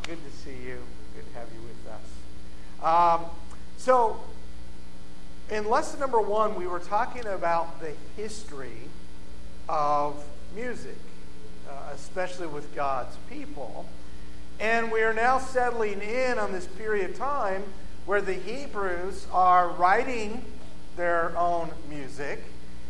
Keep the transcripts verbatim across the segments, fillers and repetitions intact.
good to see you. Good to have you with us. Um, so, in lesson number one, we were talking about the history of music, uh, especially with God's people. And we are now settling in on this period of time where the Hebrews are writing their own music,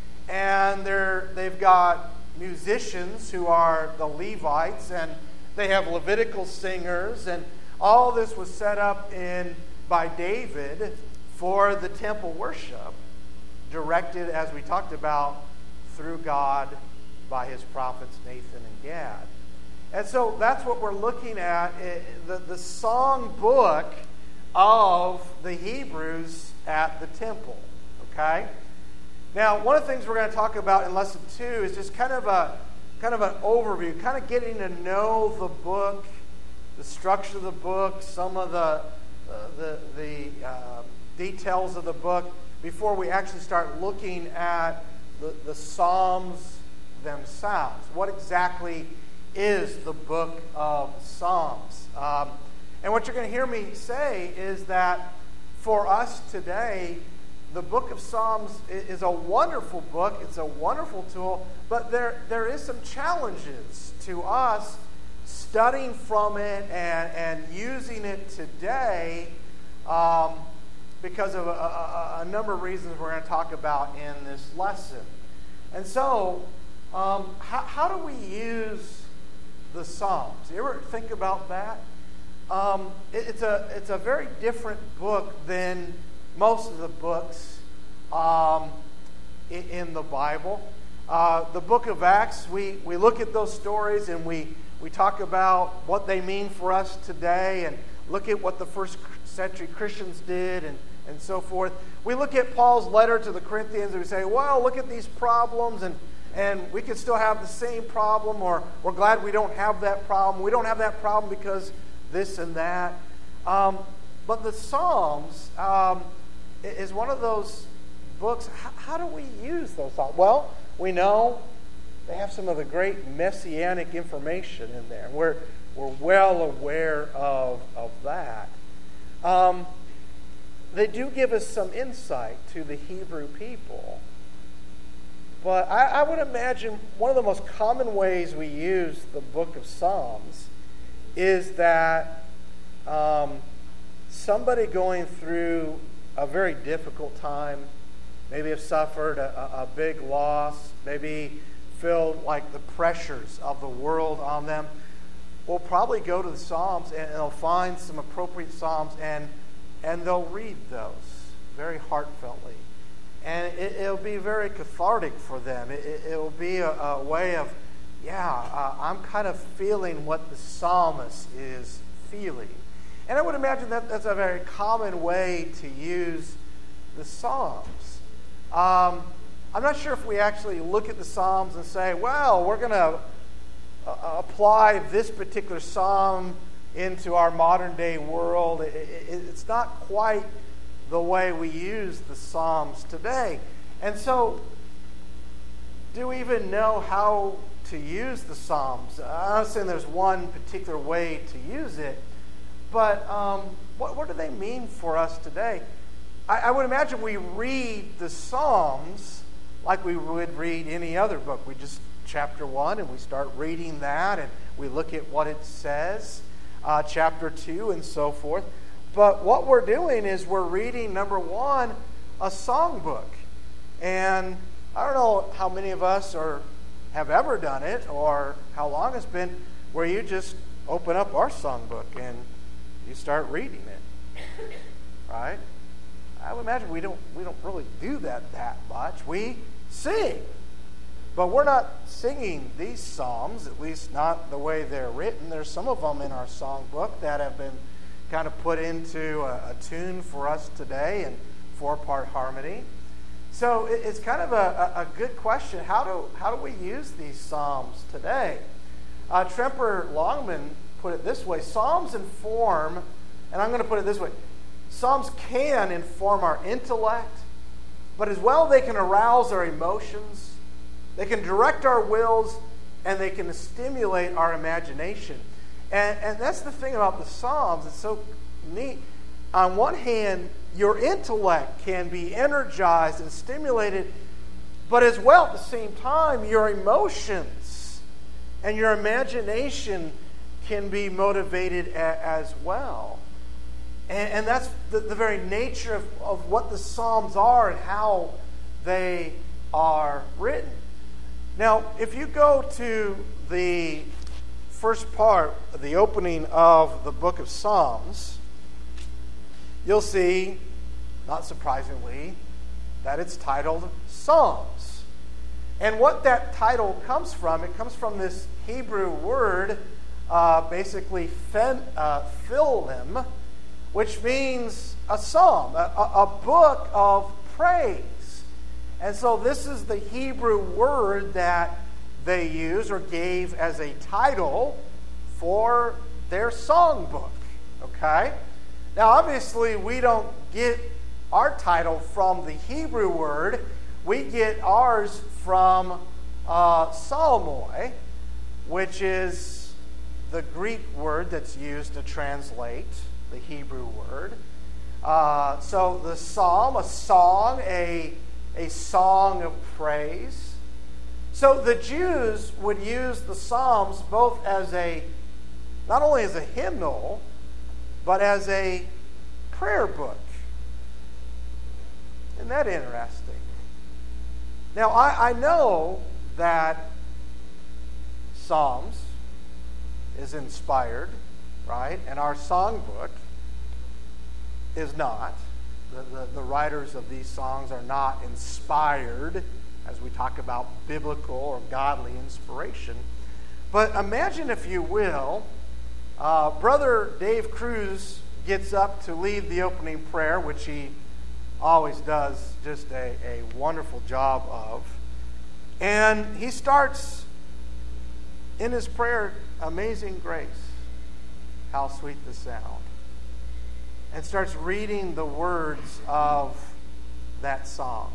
and they're, they've got musicians who are the Levites, and they have Levitical singers, and all this was set up in by David for the temple worship, directed, as we talked about, through God by his prophets Nathan and Gad. And so that's what we're looking at, the, the song book of the Hebrews at the temple. Okay? Now, one of the things we're going to talk about in lesson two is just kind of a kind of an overview, kind of getting to know the book, the structure of the book, some of the uh, the, the uh, details of the book before we actually start looking at the, the Psalms themselves. What exactly is the book of Psalms? Um, and what you're going to hear me say is that for us today, the book of Psalms is a wonderful book. It's a wonderful tool, but there there is some challenges to us studying from it and, and using it today um, because of a, a, a number of reasons we're going to talk about in this lesson. And so, um, how, how do we use the Psalms? You ever think about that? Um, it, it's a it's a very different book than most of the books um, in, in the Bible. Uh, the book of Acts, we, we look at those stories and we, we talk about what they mean for us today and look at what the first century Christians did and, and so forth. We look at Paul's letter to the Corinthians and we say, well, look at these problems and, and we could still have the same problem, or we're glad we don't have that problem. We don't have that problem because this and that. Um, but the Psalms um, is one of those books. How, how do we use those Psalms? Well, we know they have some of the great messianic information in there. We're we're well aware of of that. Um, they do give us some insight to the Hebrew people. But I, I would imagine one of the most common ways we use the book of Psalms is that um, somebody going through a very difficult time, maybe have suffered a, a big loss, maybe feel like the pressures of the world on them, will probably go to the Psalms and they'll find some appropriate Psalms and and they'll read those very heartfeltly. And it, it'll be very cathartic for them. It, it, it'll be a, a way of, yeah, uh, I'm kind of feeling what the psalmist is feeling. And I would imagine that that's a very common way to use the Psalms. Um, I'm not sure if we actually look at the Psalms and say, well, we're going to uh, apply this particular Psalm into our modern day world. It, it, it's not quite the way we use the Psalms today. And so, do we even know how to use the Psalms? I'm not saying there's one particular way to use it, but um, what, what do they mean for us today? I, I would imagine we read the Psalms like we would read any other book. We just chapter one and we start reading that and we look at what it says, uh, chapter two and so forth. But what we're doing is we're reading, number one, a songbook. And I don't know how many of us are have ever done it or how long it's been where you just open up our songbook and you start reading it. Right? I would imagine we don't we don't really do that that much. We sing. But we're not singing these psalms, at least not the way they're written. There's some of them in our songbook that have been kind of put into a, a tune for us today in four-part harmony. So it, it's kind of a, a, a good question. How do how do we use these psalms today? Uh, Tremper Longman put it this way: Psalms inform, and I'm going to put it this way: Psalms can inform our intellect, but as well they can arouse our emotions, they can direct our wills, and they can stimulate our imagination. And, and that's the thing about the Psalms. It's so neat. On one hand, your intellect can be energized and stimulated, but as well at the same time, your emotions and your imagination can be motivated a, as well. And, and that's the, the very nature of, of what the Psalms are and how they are written. Now, if you go to the first part, the opening of the book of Psalms, you'll see, not surprisingly, that it's titled Psalms. And what that title comes from, it comes from this Hebrew word, uh, basically fen, uh, philim, which means a psalm, a, a book of praise. And so this is the Hebrew word that they used or gave as a title for their songbook. Okay? Now, obviously, we don't get our title from the Hebrew word. We get ours from uh, psalmoi, which is the Greek word that's used to translate the Hebrew word. Uh, so the psalm, a song, a, a song of praise. So the Jews would use the Psalms both as a, not only as a hymnal, but as a prayer book. Isn't that interesting? Now, I, I know that Psalms is inspired, right? And our songbook is not. The, the, the writers of these songs are not inspired as we talk about biblical or godly inspiration. But imagine, if you will, uh, Brother Dave Cruz gets up to lead the opening prayer, which he always does just a, a wonderful job of. And he starts in his prayer, Amazing Grace, how sweet the sound, and starts reading the words of that song.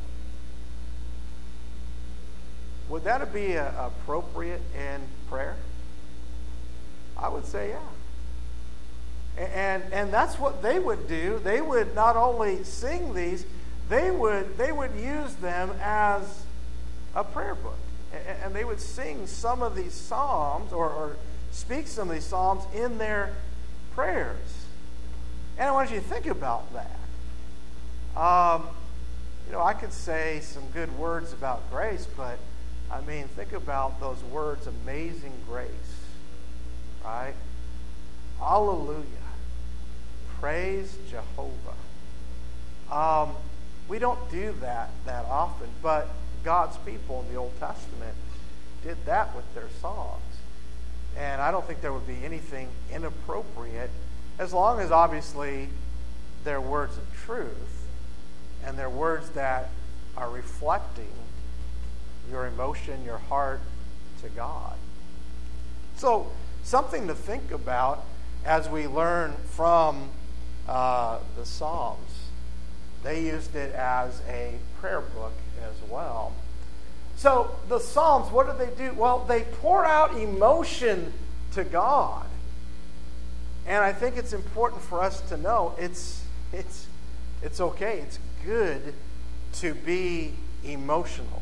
Would that be a, appropriate in prayer? I would say yeah. And, and that's what they would do. They would not only sing these, they would they would use them as a prayer book. And, and they would sing some of these psalms or, or speak some of these psalms in their prayers. And I want you to think about that. Um, you know, I could say some good words about grace, but I mean, think about those words, amazing grace, right? Hallelujah. Praise Jehovah. Um, we don't do that that often, but God's people in the Old Testament did that with their songs. And I don't think there would be anything inappropriate, as long as obviously they're words of truth and they're words that are reflecting your emotion, your heart to God. So, something to think about as we learn from uh, the Psalms. They used it as a prayer book as well. So, the Psalms, what do they do? Well, they pour out emotion to God. And I think it's important for us to know it's it's it's okay. It's good to be emotional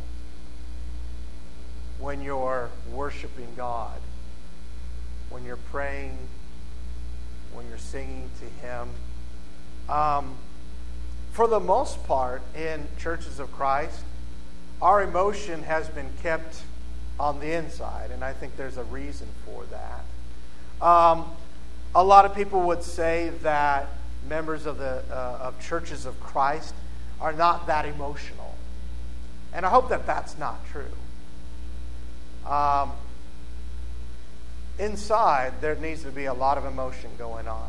when you're worshiping God, when you're praying, when you're singing to Him. Um, for the most part, in churches of Christ, our emotion has been kept on the inside, and I think there's a reason for that. Um, a lot of people would say that members of the uh, of churches of Christ are not that emotional, and I hope that that's not true. Um, inside, there needs to be a lot of emotion going on.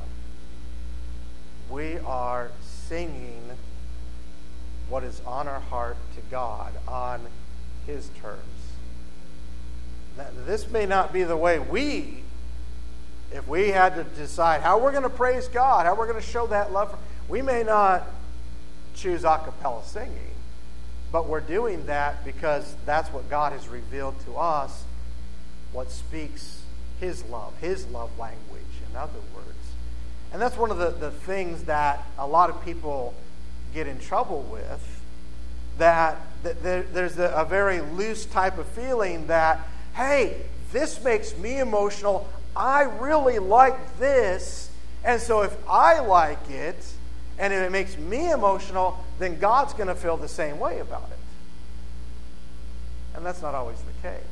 We are singing what is on our heart to God on His terms. Now, this may not be the way we, if we had to decide how we're going to praise God, how we're going to show that love, we may not choose a cappella singing. But we're doing that because that's what God has revealed to us, what speaks his love, his love language, in other words. And that's one of the, the things that a lot of people get in trouble with, that, that there, there's a, a very loose type of feeling that, hey, this makes me emotional, I really like this, and so if I like it, and if it makes me emotional, then God's going to feel the same way about it. And that's not always the case.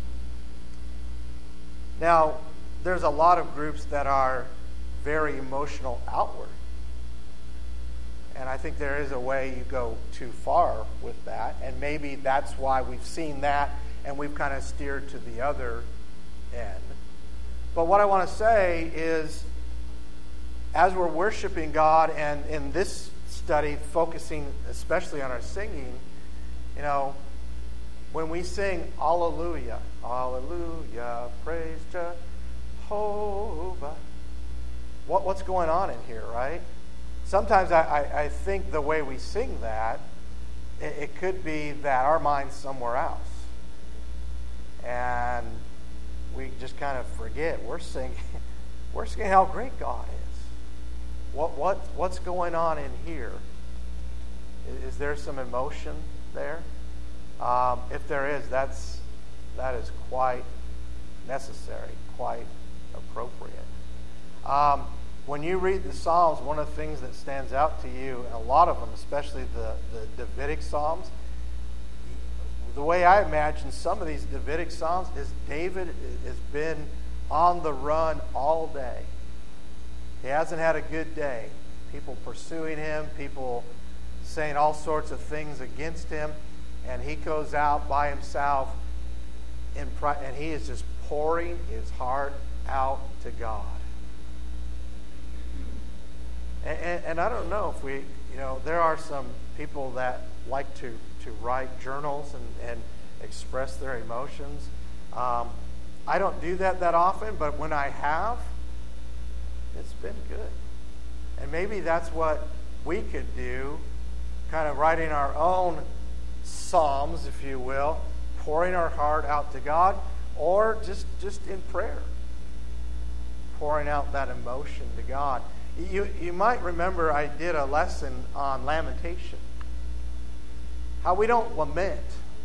Now, there's a lot of groups that are very emotional outward. And I think there is a way you go too far with that. And maybe that's why we've seen that and we've kind of steered to the other end. But what I want to say is, as we're worshiping God, and in this study focusing especially on our singing, you know, when we sing Alleluia, Alleluia, praise Jehovah, what, what's going on in here, right? Sometimes I, I, I think the way we sing that, it, it could be that our mind's somewhere else. And we just kind of forget. We're singing, we're singing how great God is. What what what's going on in here? Is, is there some emotion there? Um, if there is, that's that is quite necessary, quite appropriate. Um, when you read the Psalms, one of the things that stands out to you, and a lot of them, especially the, the Davidic Psalms, the way I imagine some of these Davidic Psalms is David has been on the run all day. He hasn't had a good day. People pursuing him, people saying all sorts of things against him, and he goes out by himself, in, and he is just pouring his heart out to God. And, and, and I don't know if we, you know, there are some people that like to, to write journals and, and express their emotions. Um, I don't do that that often, but when I have, it's been good. And maybe that's what we could do, kind of writing our own psalms, if you will, pouring our heart out to God, or just, just in prayer, pouring out that emotion to God. You, you might remember I did a lesson on lamentation, how we don't lament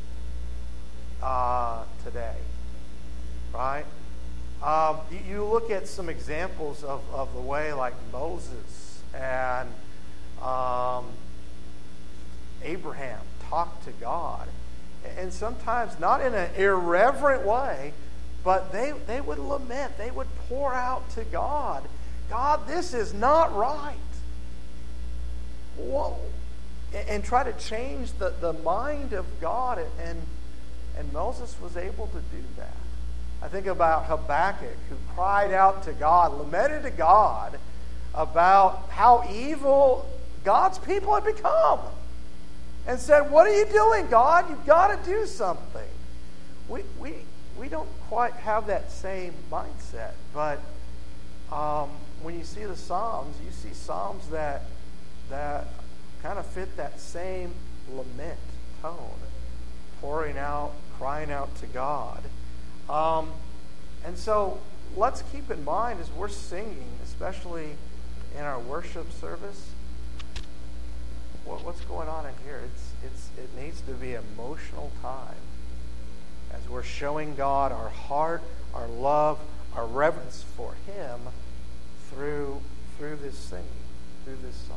uh, today, right? Um, you, you look at some examples of, of the way like Moses and um, Abraham talked to God. And sometimes not in an irreverent way, but they, they would lament. They would pour out to God, God, this is not right. Whoa. And, and try to change the, the mind of God. And, and Moses was able to do that. I think about Habakkuk, who cried out to God, lamented to God about how evil God's people had become. And said, what are you doing, God? You've got to do something. We we we don't quite have that same mindset. But um, when you see the Psalms, you see Psalms that that kind of fit that same lament tone, pouring out, crying out to God. Um, and so let's keep in mind as we're singing, especially in our worship service, what, what's going on in here? It's it's it needs to be an emotional time as we're showing God our heart, our love, our reverence for Him through through this singing, through this song.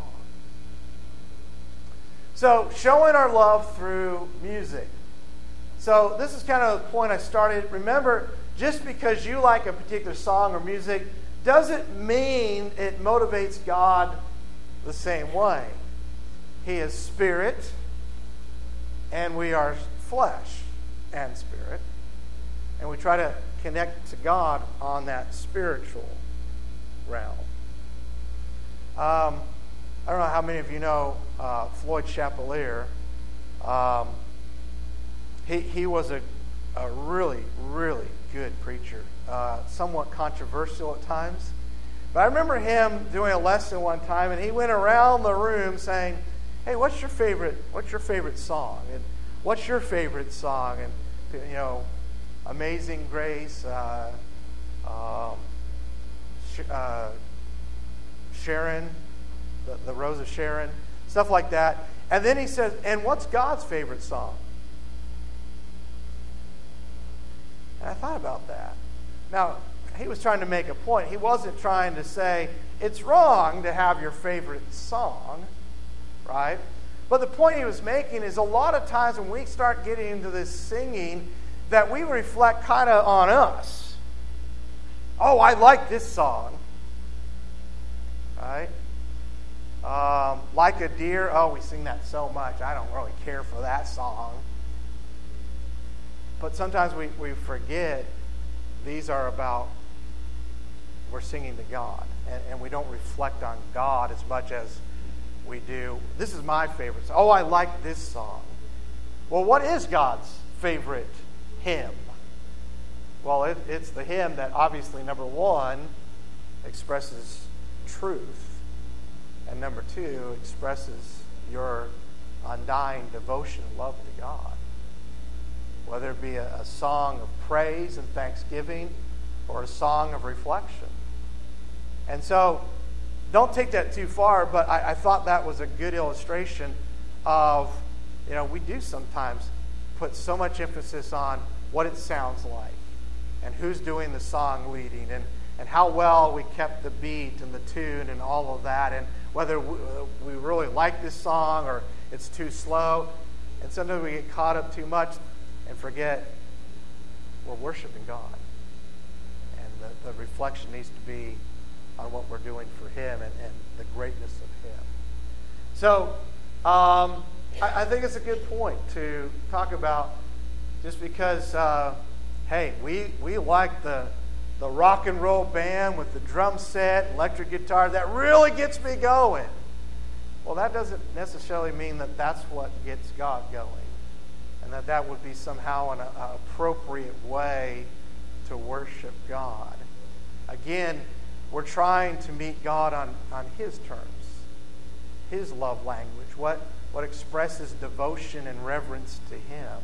So showing our love through music. So this is kind of the point I started. Remember, just because you like a particular song or music doesn't mean it motivates God the same way. He is spirit, and we are flesh and spirit. And we try to connect to God on that spiritual realm. Um, I don't know how many of you know uh, Floyd Chapelier. Um, he, he was a, a really, really good preacher. Uh, somewhat controversial at times. But I remember him doing a lesson one time, and he went around the room saying, hey, what's your favorite, what's your favorite song? And what's your favorite song? And, you know, Amazing Grace, uh, um, Sh- uh, Sharon, the, the Rose of Sharon, stuff like that. And then he says, and what's God's favorite song? And I thought about that. Now, he was trying to make a point. He wasn't trying to say, it's wrong to have your favorite song, right? But the point he was making is a lot of times when we start getting into this singing, that we reflect kind of on us. Oh, I like this song, right? Um, like a deer, oh, we sing that so much. I don't really care for that song. But sometimes we, we forget these are about, we're singing to God. And, and we don't reflect on God as much as we do. This is my favorite song. Oh, I like this song. Well, what is God's favorite hymn? Well, it, it's the hymn that obviously, number one, expresses truth. And number two, expresses your undying devotion and love to God. Whether it be a, a song of praise and thanksgiving or a song of reflection. And so, don't take that too far, but I, I thought that was a good illustration of, you know, we do sometimes put so much emphasis on what it sounds like and who's doing the song leading and, and how well we kept the beat and the tune and all of that and whether we, we really like this song or it's too slow. And sometimes we get caught up too much and forget we're worshiping God. And the, the reflection needs to be on what we're doing for Him and, and the greatness of Him. So, um, I, I think it's a good point to talk about just because, uh, hey, we, we like the, the rock and roll band with the drum set, electric guitar, that really gets me going. Well, that doesn't necessarily mean that that's what gets God going. And that that would be somehow an uh, appropriate way to worship God. Again, we're trying to meet God on, on His terms, His love language, what, what expresses devotion and reverence to Him.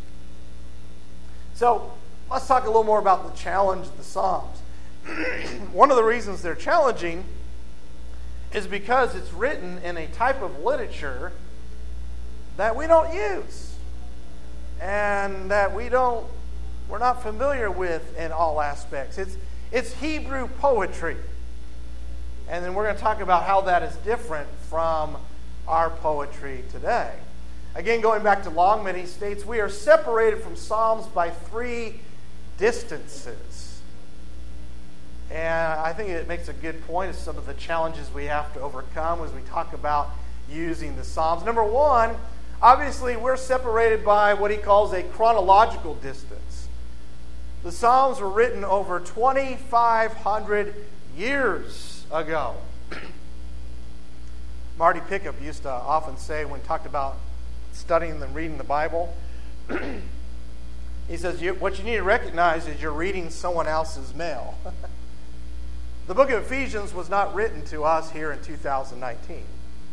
So, let's talk a little more about the challenge of the Psalms. One of the reasons they're challenging is because it's written in a type of literature that we don't use. And that we don't, we're not familiar with in all aspects. It's, it's Hebrew poetry. And then we're going to talk about how that is different from our poetry today. Again, going back to Longman, he states, we are separated from Psalms by three distances. And I think it makes a good point of some of the challenges we have to overcome as we talk about using the Psalms. Number one, obviously, we're separated by what he calls a chronological distance. The Psalms were written over twenty-five hundred years ago. Marty Pickup used to often say when talked about studying and reading the Bible, he says, you, what you need to recognize is you're reading someone else's mail. The book of Ephesians was not written to us here in two thousand nineteen.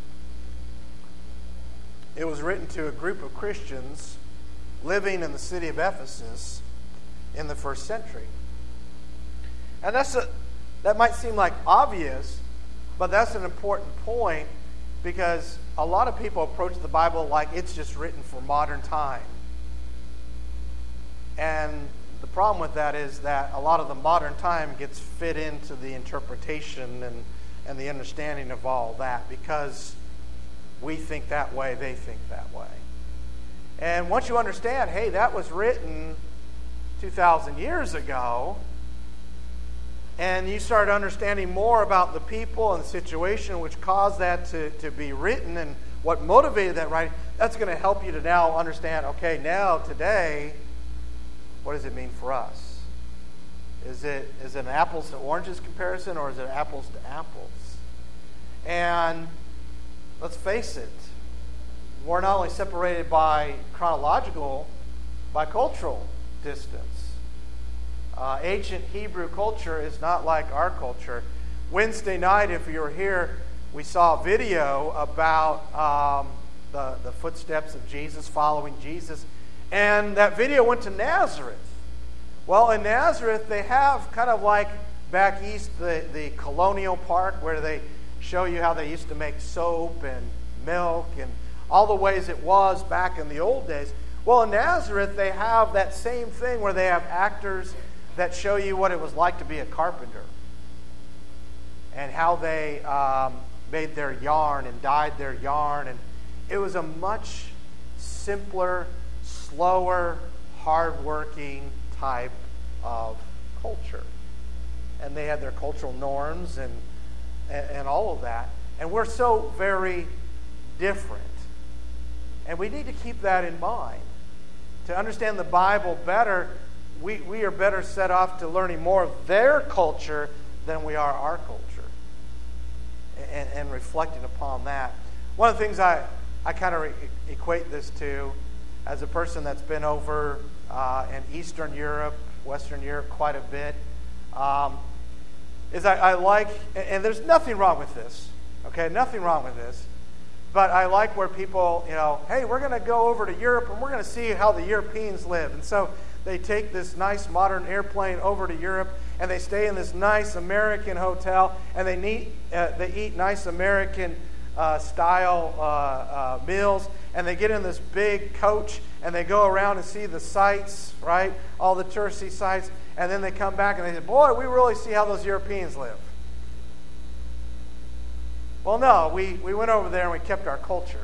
It was written to a group of Christians living in the city of Ephesus in the first century. And that's a, that might seem like obvious, but that's an important point because a lot of people approach the Bible like it's just written for modern time. And the problem with that is that a lot of the modern time gets fit into the interpretation and, and the understanding of all that because we think that way, they think that way. And once you understand, hey, that was written two thousand years ago, and you start understanding more about the people and the situation which caused that to, to be written and what motivated that writing, that's going to help you to now understand, okay, now, today, what does it mean for us? Is it, is it an apples to oranges comparison, or is it apples to apples? And let's face it, we're not only separated by chronological, by cultural distance. Uh, ancient Hebrew culture is not like our culture. Wednesday night, if you were here, we saw a video about um, the, the footsteps of Jesus, following Jesus. And that video went to Nazareth. Well, in Nazareth, they have kind of like back east, the, the colonial part where they show you how they used to make soap and milk and all the ways it was back in the old days. Well, in Nazareth, they have that same thing where they have actors that show you what it was like to be a carpenter and how they um, made their yarn and dyed their yarn. And it was a much simpler, slower, hardworking type of culture. And they had their cultural norms and, and, and all of that. And we're so very different. And we need to keep that in mind. To understand the Bible better, we, we are better set off to learning more of their culture than we are our culture. And, and reflecting upon that. One of the things I, I kind of re- equate this to, as a person that's been over uh, in Eastern Europe, Western Europe quite a bit, um, is I, I like, and there's nothing wrong with this, okay, nothing wrong with this, but I like where people, you know, hey, we're going to go over to Europe and we're going to see how the Europeans live. And so they take this nice modern airplane over to Europe and they stay in this nice American hotel and they, need, uh, they eat nice American uh, style uh, uh, meals, and they get in this big coach and they go around and see the sights, right? All the touristy sites, and then they come back and they say, boy, we really see how those Europeans live. Well, no, we, we went over there and we kept our culture.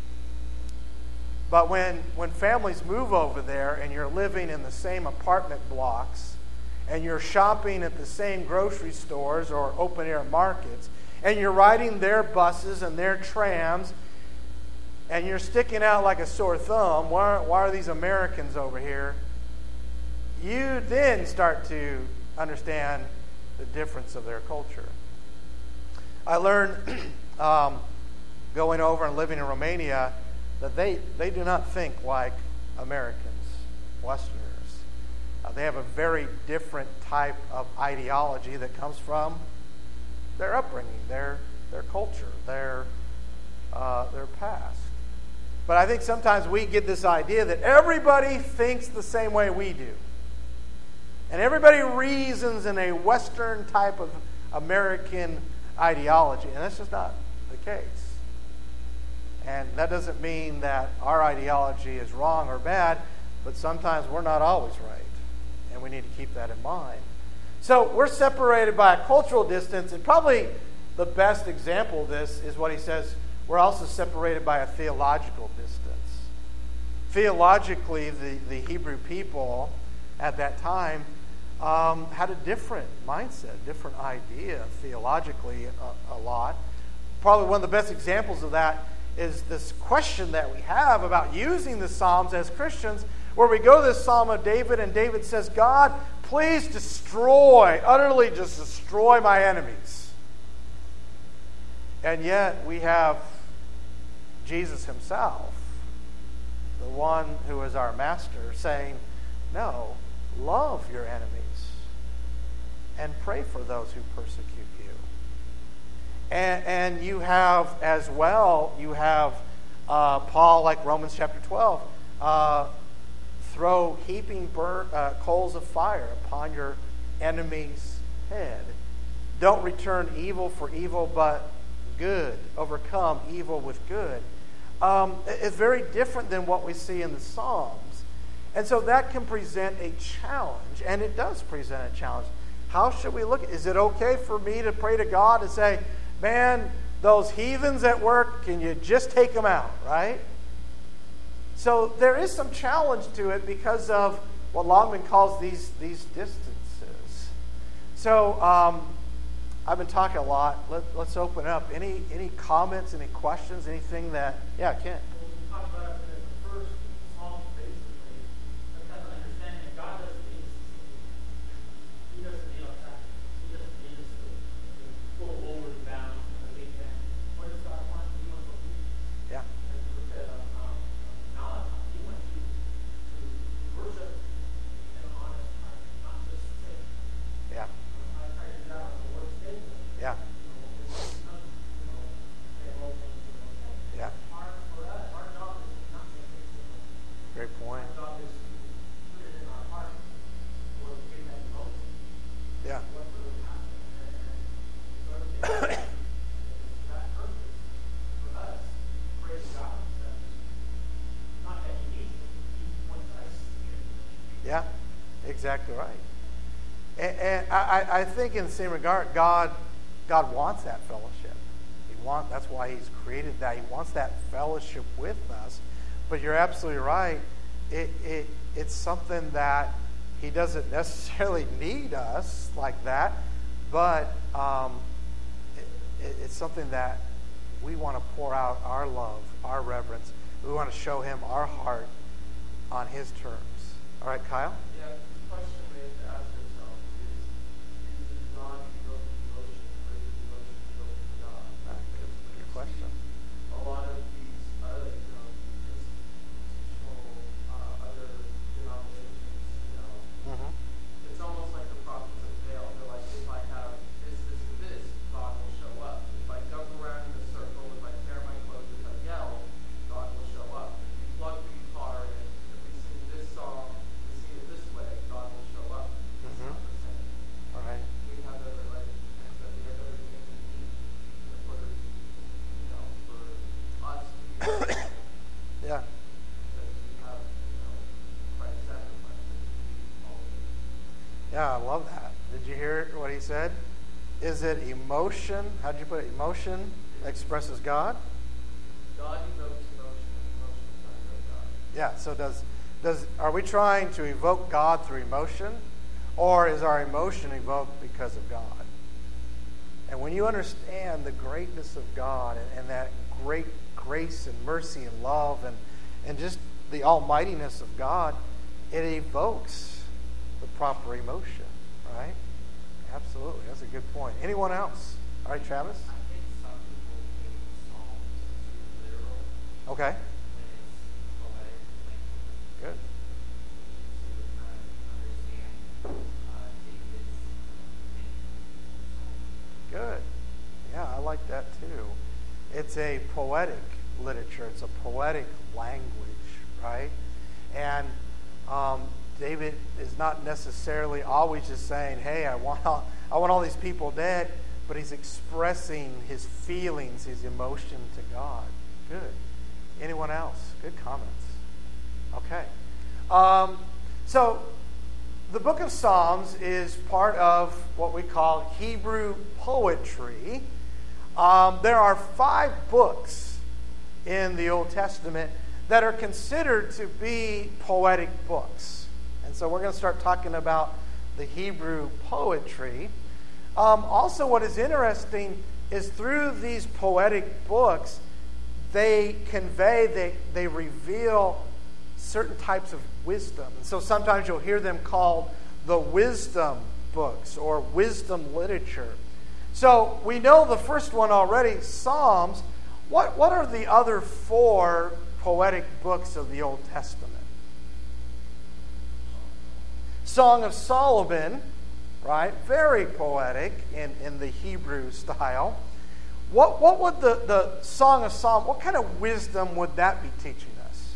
But when, when families move over there and you're living in the same apartment blocks and you're shopping at the same grocery stores or open-air markets and you're riding their buses and their trams and you're sticking out like a sore thumb, why, why are these Americans over here? You then start to understand the difference of their culture. I learned um, going over and living in Romania that they, they do not think like Americans, Westerners. Uh, they have a very different type of ideology that comes from their upbringing, their their culture, their uh, their past. But I think sometimes we get this idea that everybody thinks the same way we do. And everybody reasons in a Western type of American ideology. And that's just not the case. And that doesn't mean that our ideology is wrong or bad, but sometimes we're not always right. And we need to keep that in mind. So we're separated by a cultural distance, and probably the best example of this is what he says, we're also separated by a theological distance. Theologically, the, the Hebrew people at that time um, had a different mindset, different idea theologically a, a lot. Probably one of the best examples of that is this question that we have about using the Psalms as Christians, where we go to this Psalm of David, and David says, God, please destroy, utterly just destroy my enemies. And yet we have Jesus himself, the one who is our master, saying, no, love your enemies and pray for those who persecute you. And, and you have as well, you have uh, Paul, like Romans chapter twelve, uh, throw heaping burn, uh, coals of fire upon your enemy's head. Don't return evil for evil, but good. Overcome evil with good. Um, it's very different than what we see in the Psalms. And so that can present a challenge, and it does present a challenge. How should we look at it? Is it okay for me to pray to God and say, man, those heathens at work, can you just take them out, right? So there is some challenge to it because of what Longman calls these, these distances. So um, I've been talking a lot. Let, let's open up. Any any comments, any questions, anything that... Yeah, Ken. Well, we talked about it in the first Psalms, basically. But kind of understanding that God doesn't need us. He doesn't need us. He doesn't need us to, to go over the bounds and the big thing. What does God want? He wants obedience. Yeah. And we said, um, um, knowledge. He wants you to worship in an honest heart, not just say. Yeah. I try to do that on the Lord's Day. Yeah. Yeah. Hard for us Exactly right. And, and I, I think in the same regard, God, God wants that fellowship. He want, that's why He's created that. He wants that fellowship with us. But you're absolutely right. It, it, it's something that He doesn't necessarily need us like that, but um, it, it's something that we want to pour out our love, our reverence. We want to show Him our heart on His terms. All right, Kyle? Yeah, the question we have to ask ourselves is, is it non-devoted devotion or is it devotion devoted to God? Right, good, good question. A lot of these, uh, you know, institutional, uh, other denominations, you know, Mm-hmm. it's almost like the prophets of Baal. They're like, if I have this, this, and this, God will show up. If I jump around in a circle, if I tear my clothes, if I yell, God will show up. If you plug the guitar in, if we sing this song, we sing it this way, God will show up. It's Mm-hmm. not the same. All right. We have other, like, like I said, we have other things we need in order, you know, for us to be able to Yeah. that we have, you know, Christ's sacrifice that we all need. Yeah, I love that. Did you hear what he said? Is it emotion? How'd you put it? Emotion expresses God? God evokes emotion, and emotion is not evoke God. Yeah, so does does are we trying to evoke God through emotion? Or is our emotion evoked because of God? And when you understand the greatness of God and, and that great grace and mercy and love and, and just the almightiness of God, it evokes the proper emotion, right? Absolutely. That's a good point. Anyone else? All right, Travis? I think some people take Psalms too literal Okay. when it's poetic language. Good. To kind of understand uh, David's thinking. Good. Yeah, I like that too. It's a poetic literature. It's a poetic language, right? And um, David is not necessarily always just saying, "Hey, I want all, I want all these people dead," but he's expressing his feelings, his emotion to God. Good. Anyone else? Good comments. Okay. Um, so the book of Psalms is part of what we call Hebrew poetry. Um, there are five books in the Old Testament that are considered to be poetic books. And so we're going to start talking about the Hebrew poetry. Um, also, what is interesting is through these poetic books, they convey, they, they reveal certain types of wisdom. And so sometimes you'll hear them called the wisdom books or wisdom literature. So we know the first one already, Psalms. What, what are the other four poetic books of the Old Testament? Song of Solomon, right? Very poetic in, in the Hebrew style. What, what would the, the Song of Solomon, what kind of wisdom would that be teaching us?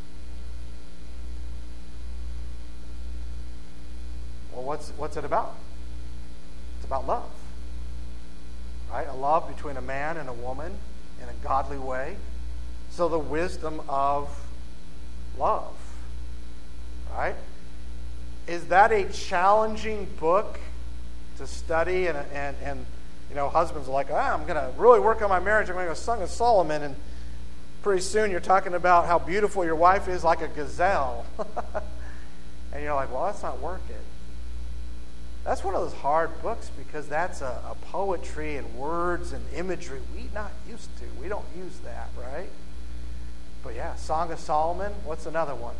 Well, what's, what's it about? It's about love, right? A love between a man and a woman in a godly way. So the wisdom of love, right? Is that a challenging book to study? And, and, and you know, husbands are like, ah, I'm going to really work on my marriage. I'm going to go Song of Solomon. And pretty soon you're talking about how beautiful your wife is, like a gazelle. And you're like, well, that's not working. That's one of those hard books because that's a, a poetry and words and imagery we're not used to. We don't use that, right? But yeah, Song of Solomon. What's another one?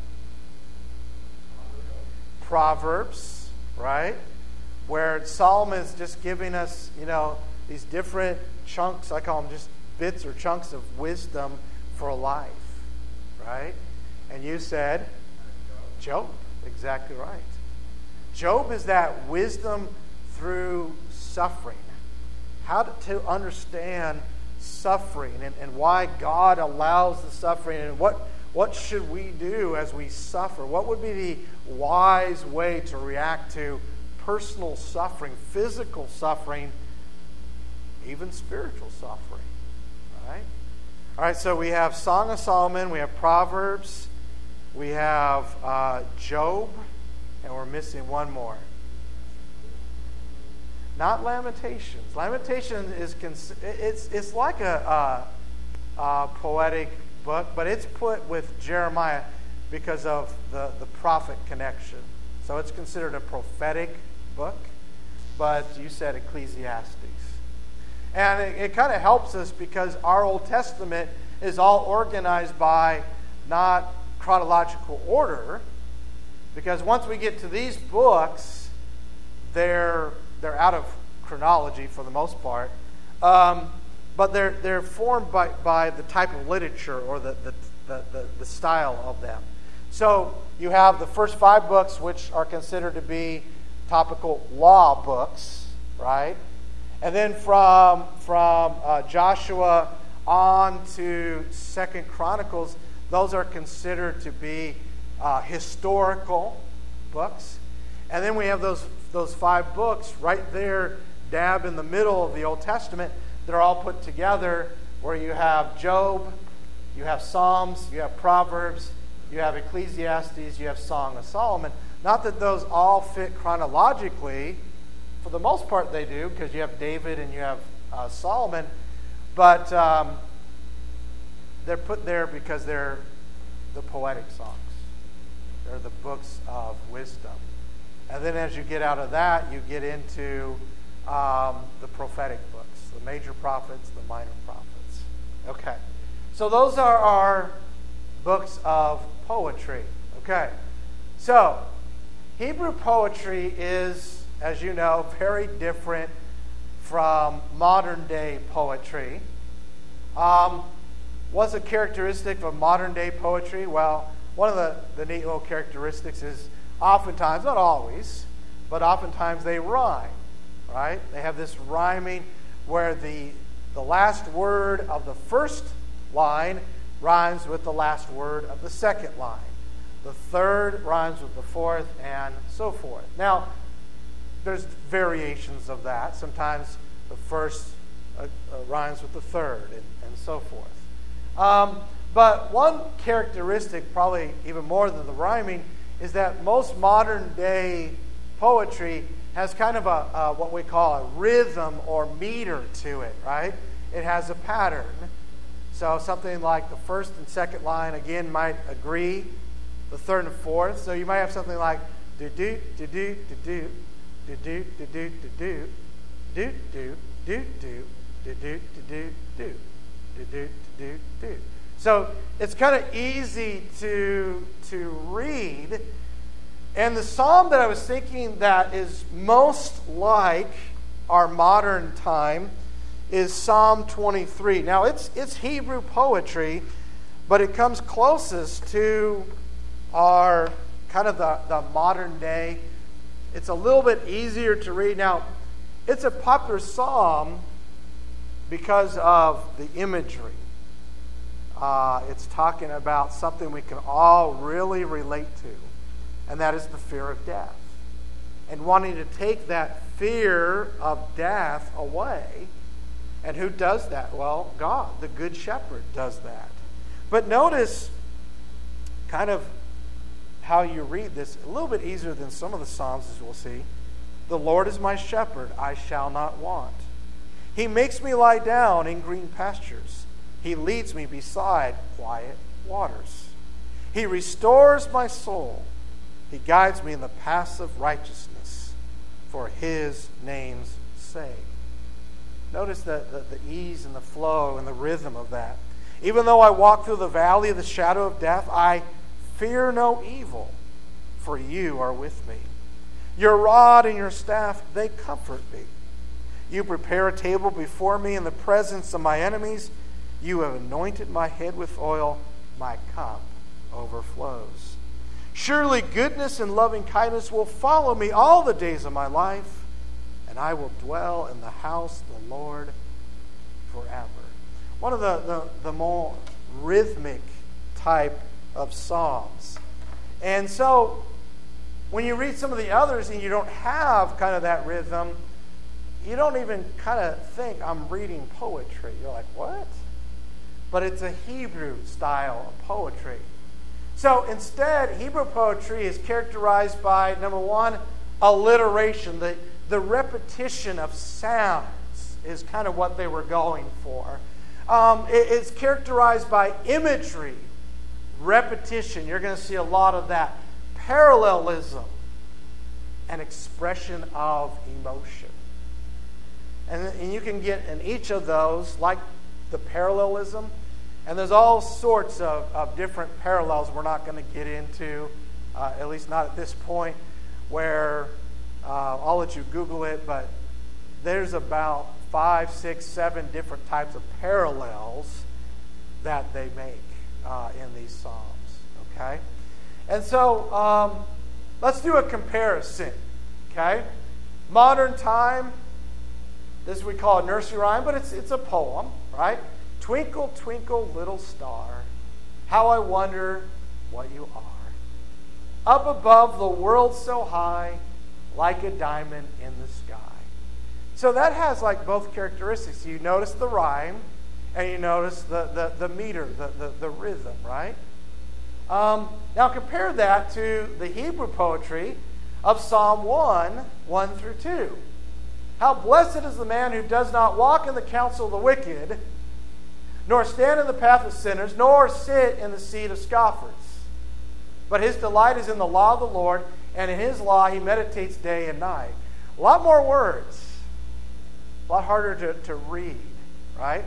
Proverbs, right? Where Solomon is just giving us, you know, these different chunks, I call them just bits or chunks of wisdom for life, right? And you said Job, exactly right. Job is that wisdom through suffering. How to, to understand suffering and, and why God allows the suffering and what What should we do as we suffer? What would be the wise way to react to personal suffering, physical suffering, even spiritual suffering? Right? All right, so we have Song of Solomon, we have Proverbs, we have uh, Job, And we're missing one more. Not Lamentations. Lamentation is cons- it's it's like a, a, a poetic book, but it's put with Jeremiah because of the, the prophet connection. So it's considered a prophetic book, but you said Ecclesiastes. And it, it kind of helps us because our Old Testament is all organized by not chronological order, because once we get to these books, they're they're out of chronology for the most part, um, but they're they're formed by, by the type of literature or the the, the, the the style of them. So you have the first five books, which are considered to be topical law books, right? And then from from uh, Joshua on to Second Chronicles, those are considered to be uh, historical books. And then we have those those five books right there, dab in the middle of the Old Testament. They're all put together, where you have Job, you have Psalms, you have Proverbs, you have Ecclesiastes, you have Song of Solomon. Not that those all fit chronologically. For the most part, they do, because you have David and you have uh, Solomon. But um, they're put there because they're the poetic songs. They're the books of wisdom. And then as you get out of that, you get into um, the prophetic books, the major prophets, the minor prophets. Okay. So those are our books of poetry. Okay. So Hebrew poetry is, as you know, very different from modern day poetry. Um, what's a characteristic of modern day poetry? Well, one of the, the neat little characteristics is oftentimes, not always, but oftentimes they rhyme, right? They have this rhyming where the, the last word of the first line rhymes with the last word of the second line. The third rhymes with the fourth, and so forth. Now, there's variations of that. Sometimes the first uh, uh, rhymes with the third, and, and so forth. Um, but one characteristic, probably even more than the rhyming, is that most modern day poetry has kind of a, a what we call a rhythm or meter to it, right? It has a pattern. So something like the first and second line, again, might agree. The third and fourth. So you might have something like do-do, do-do, do-do, do-do, do-do, do-do, do-do, do-do, do-do, do-do, do-do, do-do, do-do, do. So it's kind of easy to, to read. And the psalm that I was thinking that is most like our modern time is Psalm twenty-three. Now, it's it's Hebrew poetry, but it comes closest to our kind of the, the modern day. It's a little bit easier to read. Now, it's a popular psalm because of the imagery. Uh, it's talking about something we can all really relate to, and that is the fear of death. And wanting to take that fear of death away. And who does that? Well, God, the Good Shepherd, does that. But notice kind of how you read this, a little bit easier than some of the Psalms, as we'll see. The Lord is my shepherd, I shall not want. He makes me lie down in green pastures. He leads me beside quiet waters. He restores my soul. He guides me in the paths of righteousness for his name's sake. Notice the, the, the ease and the flow and the rhythm of that. Even though I walk through the valley of the shadow of death, I fear no evil, for you are with me. Your rod and your staff, they comfort me. You prepare a table before me in the presence of my enemies. You have anointed my head with oil. My cup overflows. Surely goodness and loving kindness will follow me all the days of my life, and I will dwell in the house of the Lord forever. One of the, the, the more rhythmic type of psalms. And so, when you read some of the others and you don't have kind of that rhythm, you don't even kind of think, I'm reading poetry. You're like, what? But it's a Hebrew style of poetry. So instead, Hebrew poetry is characterized by, number one, alliteration. The, the repetition of sounds is kind of what they were going for. Um, it, it's characterized by imagery, repetition. You're going to see a lot of that. Parallelism, and expression of emotion. And, and you can get in each of those, like the parallelism, and there's all sorts of, of different parallels we're not going to get into, uh, at least not at this point, where uh, I'll let you Google it, but there's about five, six, seven different types of parallels that they make uh, in these Psalms. Okay? And so um, let's do a comparison. Okay? Modern time, this we call a nursery rhyme, but it's it's a poem, right? Twinkle, twinkle, little star, how I wonder what you are. Up above the world so high, like a diamond in the sky. So that has like both characteristics. You notice the rhyme, and you notice the, the, the meter, the, the, the rhythm, right? Um, now compare that to the Hebrew poetry of Psalm one, one through two. How blessed is the man who does not walk in the counsel of the wicked, nor stand in the path of sinners, nor sit in the seat of scoffers. But his delight is in the law of the Lord, and in his law he meditates day and night. A lot more words. A lot harder to, to read, right?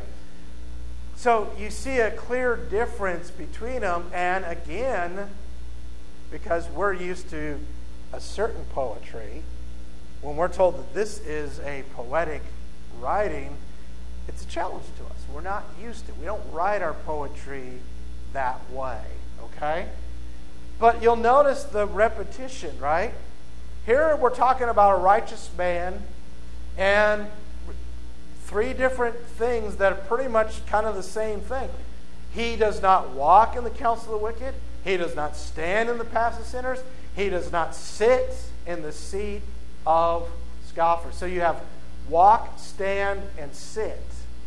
So you see a clear difference between them, and again, because we're used to a certain poetry, when we're told that this is a poetic writing, it's a challenge to us. We're not used to it. We don't write our poetry that way, okay? But you'll notice the repetition, right? Here we're talking about a righteous man, and three different things that are pretty much kind of the same thing. He does not walk in the counsel of the wicked. He does not stand in the paths of sinners. He does not sit in the seat of scoffers. So you have walk, stand, and sit.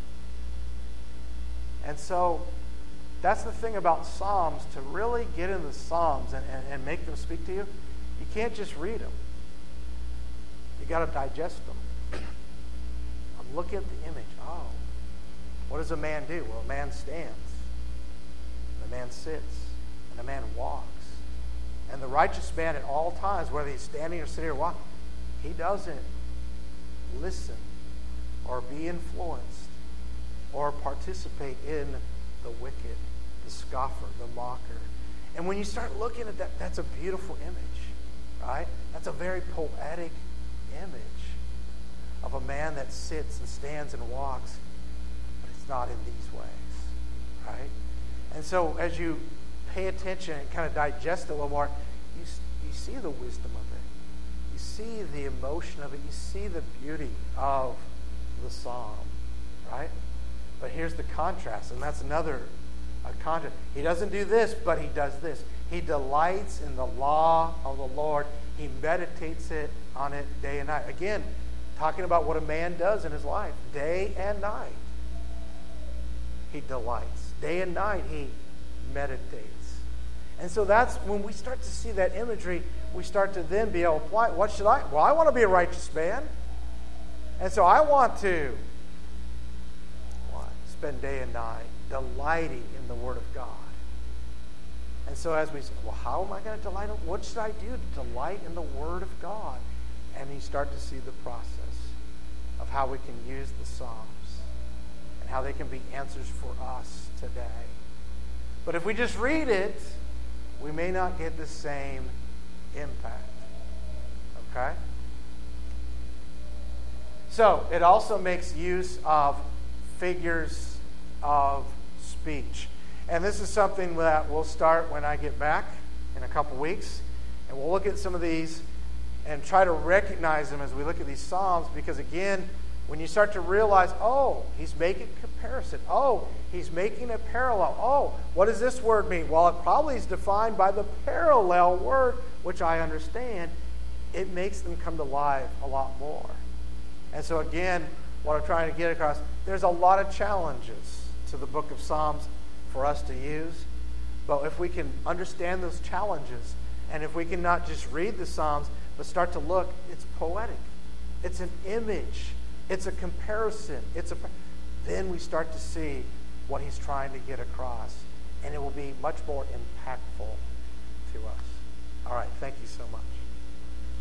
And so that's the thing about Psalms. To really get into the Psalms and, and, and make them speak to you, you can't just read them. You got to digest them. I'm looking at the image. Oh, what does a man do? Well, a man stands. And a man sits. And a man walks. And the righteous man at all times, whether he's standing or sitting or walking, he doesn't listen or be influenced or participate in the wicked, the scoffer, the mocker. And when you start looking at that, that's a beautiful image, right? That's a very poetic image of a man that sits and stands and walks, but it's not in these ways, right? And so as you pay attention and kind of digest it a little more, you, you see the wisdom of it. You see the emotion of it. You see the beauty of the psalm, right? But here's the contrast, and that's another a contrast. He doesn't do this, but he does this. He delights in the law of the Lord. He meditates it on it day and night. Again, talking about what a man does in his life, day and night. He delights. Day and night he meditates. And so that's when we start to see that imagery, we start to then be able to apply. What should I? Well, I want to be a righteous man. And so I want to what? Spend day and night delighting in the Word of God. And so as we say, well, how am I going to delight? What should I do to delight in the Word of God? And you start to see the process of how we can use the Psalms and how they can be answers for us today. But if we just read it, we may not get the same impact. Okay? So, it also makes use of figures of speech. And this is something that we'll start when I get back in a couple weeks. And we'll look at some of these and try to recognize them as we look at these Psalms, because again, when you start to realize, oh, he's making comparison. Oh, he's making a parallel. Oh, what does this word mean? Well, it probably is defined by the parallel word, which I understand. It makes them come to life a lot more. And so again, what I'm trying to get across, there's a lot of challenges to the book of Psalms for us to use, But if we can understand those challenges, and if we can not just read the Psalms, but start to look, it's poetic. It's an image. It's a comparison. It's a. Then we start to see what he's trying to get across, and it will be much more impactful to us. All right, thank you so much.